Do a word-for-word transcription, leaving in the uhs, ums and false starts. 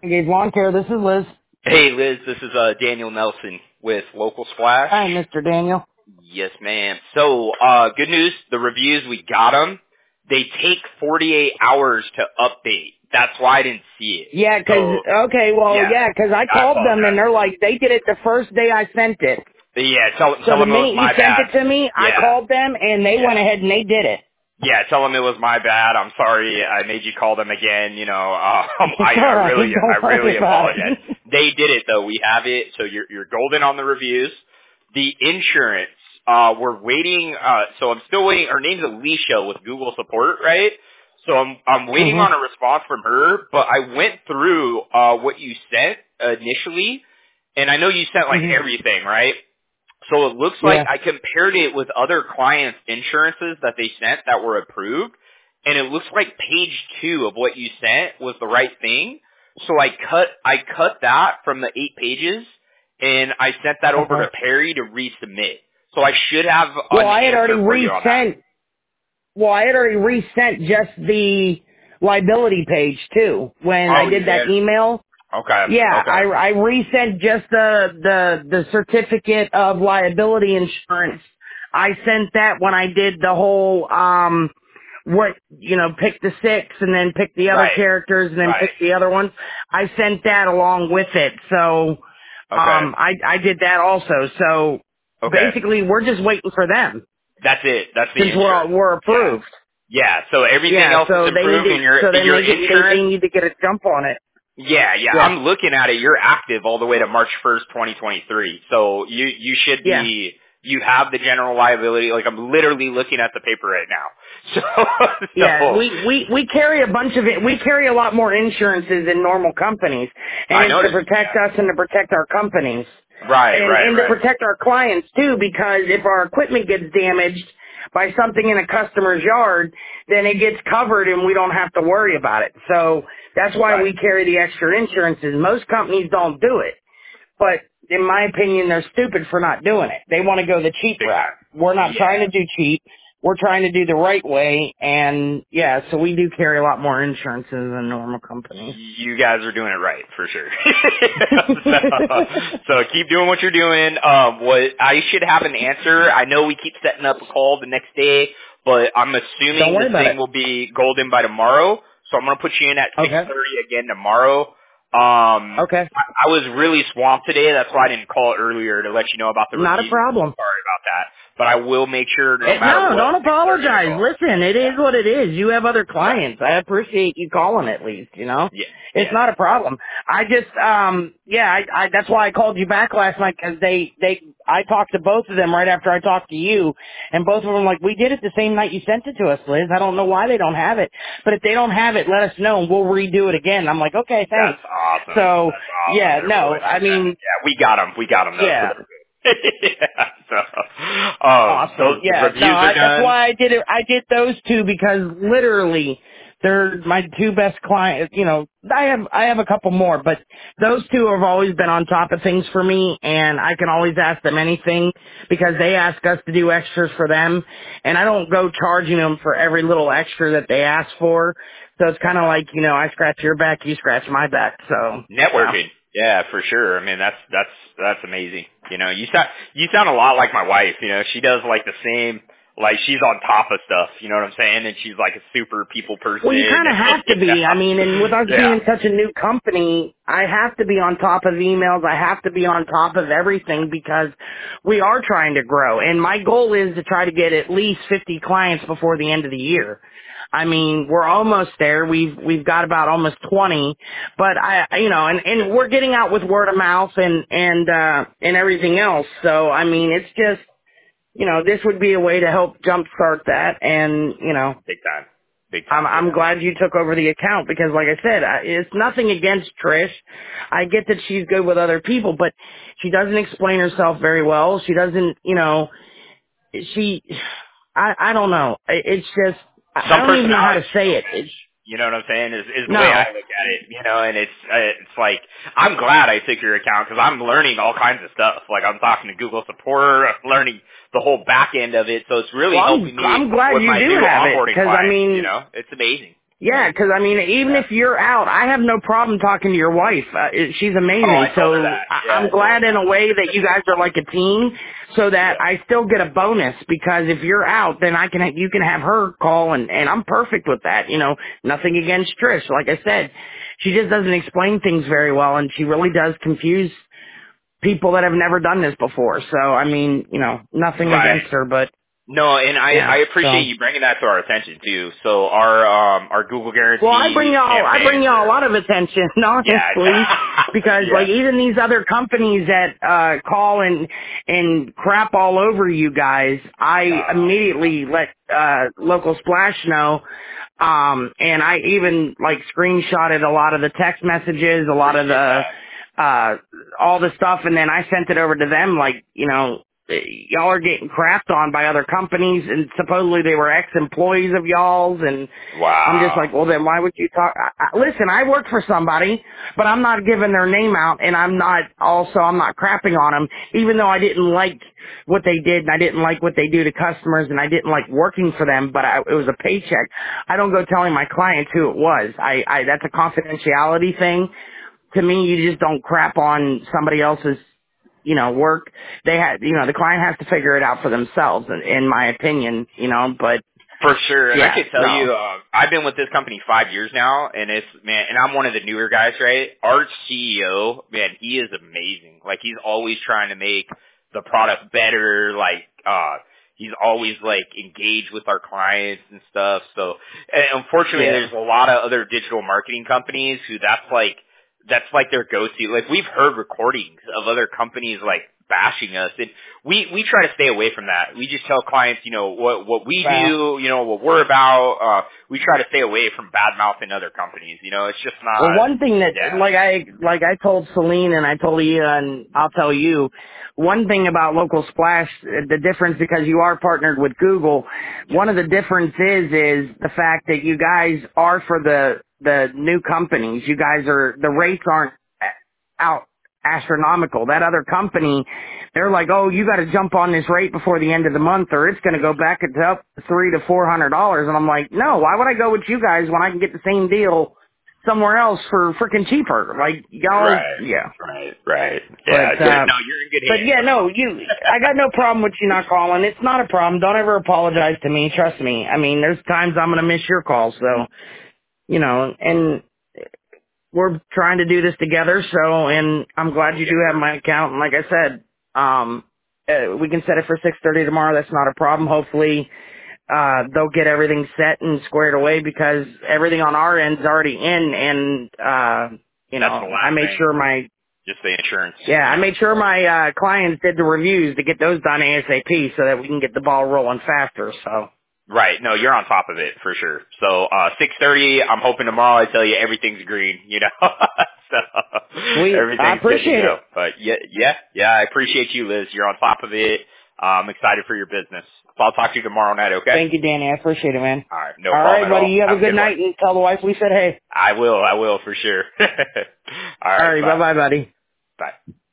Gage Lawn Care. This is Liz. Hey, Liz, this is uh, Daniel Nelson with Local Splash. Hi, Mister Daniel. Yes, ma'am. So, uh, good news, the reviews, we got them. They take forty-eight hours to update. That's why I didn't see it. Yeah, 'cause So, okay, well, yeah, yeah, 'cause I I called them and apologize. they're like, they did it the first day I sent it. Yeah, tell, So tell the them it was minute you my sent bad. it to me, I Yeah, called them and they yeah. went ahead and they did it. Yeah, tell them it was my bad. I'm sorry I made you call them again. You know, um, I, It's I all right. really, Don't I really worry about apologize. it. They did it though. We have it, so you're you're golden on the reviews. The insurance, uh, we're waiting. Uh, so I'm still waiting. Her name's Alicia with Google Support, right? So I'm I'm waiting Mhm. on a response from her. But I went through uh what you sent initially, and I know you sent like Mhm. everything, right? So it looks like Yeah. I compared it with other clients' insurances that they sent that were approved, and it looks like page two of what you sent was the right thing. So I cut I cut that from the eight pages, and I sent that over to Okay. Perry to resubmit. So I should have Well, an I had already answer for you on that. resent. Well, I had already resent just the liability page too when I Oh, you did that did? email. Okay, Yeah, I, okay, I resent just the, the, the certificate of liability insurance. I sent that when I did the whole, um, what, you know, pick the six and then pick the other right, characters and then right, pick the other ones. I sent that along with it. So, okay, um, I, I did that also. So okay. basically we're just waiting for them That's it. That's the since we're, insurance. we're Yeah, approved. yeah. So everything Yeah, else is so they need improved, to, and your so then your they get, they, they insurance. need to get a jump on it. Yeah, yeah. Yeah, I'm looking at it. You're active all the way to March first, twenty twenty-three. So you you should yeah. be. You have the general liability. Like I'm literally looking at the paper right now. So Yeah, so we, we, we carry a bunch of it. We carry a lot more insurances than normal companies. And I it's to noticed. protect us and to protect our companies. Yeah. Right, And, right, and to right. protect our clients too, because if our equipment gets damaged by something in a customer's yard, then it gets covered and we don't have to worry about it. So that's why Right. we carry the extra insurances. Most companies don't do it. But in my opinion, they're stupid for not doing it. They want to go the cheap Big route. time. We're not trying Yeah. to do cheap. We're trying to do the right way. And yeah, so we do carry a lot more insurances than normal companies. You guys are doing it right for sure. so, so keep doing what you're doing. Um, what I should have an answer. I know we keep setting up a call the next day, but I'm Don't assuming worry this about thing it. will be golden by tomorrow. So I'm gonna put you in at six Okay. thirty again tomorrow. Um, Okay. I, I was really swamped today. That's why I didn't call earlier to let you know about the Not a review. problem. Sorry about that, but I will make sure no Eh, matter no, what, don't six thirty I apologize. call. Listen, it is Yeah. what it is. You have other Right. clients. I appreciate you calling at least, you know? Yeah. It's Yeah. not a problem. I just, um, yeah, I, I, that's why I called you back last night because they, they, I talked to both of them right after I talked to you, and both of them were like, we did it the same night you sent it to us, Liz. I don't know why they don't have it, but if they don't have it, let us know and we'll redo it again. I'm like, okay, That's thanks. awesome. So, That's awesome. yeah, They're no, willing to I do that. mean, Yeah, we got them. We got them though, so yeah. they're good. yeah. So, um, Awesome. those Yeah. No, reviews are I, that's done. why I did it. I did those two because literally they're my two best clients. You know, I have I have a couple more, but those two have always been on top of things for me, and I can always ask them anything because they ask us to do extras for them, and I don't go charging them for every little extra that they ask for. So it's kind of like, you know, I scratch your back, you scratch my back. So yeah. Networking. Yeah, for sure. I mean, that's that's that's amazing. You know, you sound you sound a lot like my wife. You know, she does like the same. Like she's on top of stuff. You know what I'm saying? And she's like a super people person. Well, you kind of have to be. I yeah. mean, and with us Yeah. being such a new company, I have to be on top of emails. I have to be on top of everything because we are trying to grow. And my goal is to try to get at least fifty clients before the end of the year. I mean, we're almost there. We've we've got about almost twenty, but I, you know, and and we're getting out with word of mouth and and uh and everything else. So I mean, it's just, you know, this would be a way to help jumpstart that, and you know. Big time. Big I'm, time. I'm Yeah. glad you took over the account because, like I said, I, it's nothing against Trish. I get that she's good with other people, but she doesn't explain herself very well. She doesn't, you know, she, I, I don't know. It- It's just, I I Some don't even know how to personalities just say don't it. match. It's, You know what I'm saying? Is is the way no. I look at it. You know, and it's uh, it's like I'm glad I took your account because I'm learning all kinds of stuff. Like I'm talking to Google support, I'm learning the whole back end of it. So it's really Well, I'm, helping me I'm glad with you my do new have it onboarding because, I clients. You mean, know, it's amazing. Yeah, 'cause I mean, even Yeah. if you're out, I have no problem talking to your wife. Uh, it- she's Oh, amazing. I told her So that. I- Yeah, I'm I told her glad in a that. way that you guys are like a team, so that Yeah. I still get a bonus. Because if you're out, then I can ha- you can have her call, and and I'm perfect with that. You know, nothing against Trish. Like I said, she just doesn't explain things very well, and she really does confuse people that have never done this before. So I mean, you know, nothing Right. against her, but No, and I, I yeah. appreciate So. you bringing that to our attention too. So our um our Google Well, I bring guarantee y'all, I bring campaigns y'all a are lot of attention, honestly, yeah because yeah like even these other companies that uh call and and crap all over you guys, I uh, immediately let uh local splash know. Um, and I even like screenshotted a lot of the text messages, a lot of appreciate the that. uh all the stuff, and then I sent it over to them. Like, you know, y'all are getting crapped on by other companies, and supposedly they were ex-employees of y'all's, and I'm just Wow. like, well, then why would you talk? I, I, listen, I work for somebody, but I'm not giving their name out, and I'm not also I'm not crapping on them, even though I didn't like what they did, and I didn't like what they do to customers, and I didn't like working for them. But I, it was a paycheck. I don't go telling my clients who it was. I, I that's a confidentiality thing. To me, you just don't crap on somebody else's, you know, work. They had, you know, the client has to figure it out for themselves, in, in my opinion, you know. But For sure, and I yeah, can tell no. you, uh, I've been with this company five years now, and it's man, and I'm one of the newer guys, right? Our C E O, man, he is amazing. Like he's always trying to make the product better. Like uh, he's always like engaged with our clients and stuff. So, and unfortunately, Yeah. there's a lot of other digital marketing companies who that's like that's like their go-to. Like we've heard recordings of other companies like bashing us, and we we try to stay away from that. We just tell clients, you know, what what we Well, do, you know, what we're about. Uh, we try to stay away from bad mouthing other companies. You know, it's just well, not. one thing that, Yeah. like I, like I told Celine and I told you, and I'll tell you, one thing about Local Splash, the difference, because you are partnered with Google, one of the differences is the fact that you guys are for the, the new companies. You guys are, the rates aren't out astronomical. That other company, they're like, oh, you got to jump on this rate before the end of the month, or it's going to go back to up three to four hundred dollars. And I'm like, no, why would I go with you guys when I can get the same deal somewhere else for freaking cheaper? Like y'all, Right. yeah. Right. Right. Yeah. But Good. uh, No, you're in good but hands, yeah, though. no, you. I got no problem with you not calling. It's not a problem. Don't ever apologize to me. Trust me. I mean, there's times I'm gonna miss your calls, so you know, and we're trying to do this together, so, and I'm glad you Yes, do have sir. my account, and like I said, um, uh, we can set it for six thirty tomorrow. That's not a problem. Hopefully, uh, they'll get everything set and squared away, because everything on our end's already in, and, uh, you That's the know, I last made thing. sure my, Just the insurance. yeah, I Yeah. made sure my, uh, clients did the reviews to get those done ASAP so that we can get the ball rolling faster, so. Right. No, you're on top of it for sure. So uh six thirty, I'm hoping tomorrow I tell you everything's green, you know. So Sweet. I everything's good to appreciate go. it. But yeah, yeah, yeah, I appreciate you, Liz. You're on top of it. Uh, I'm excited for your business. So I'll talk to you tomorrow night, okay? Thank you, Danny. I appreciate it, man. All right, no All problem right, at buddy. all. You have a Have a good good one. night, and tell the wife we said hey. I will, I will for sure. All All right, right. bye. Bye-bye, buddy. Bye.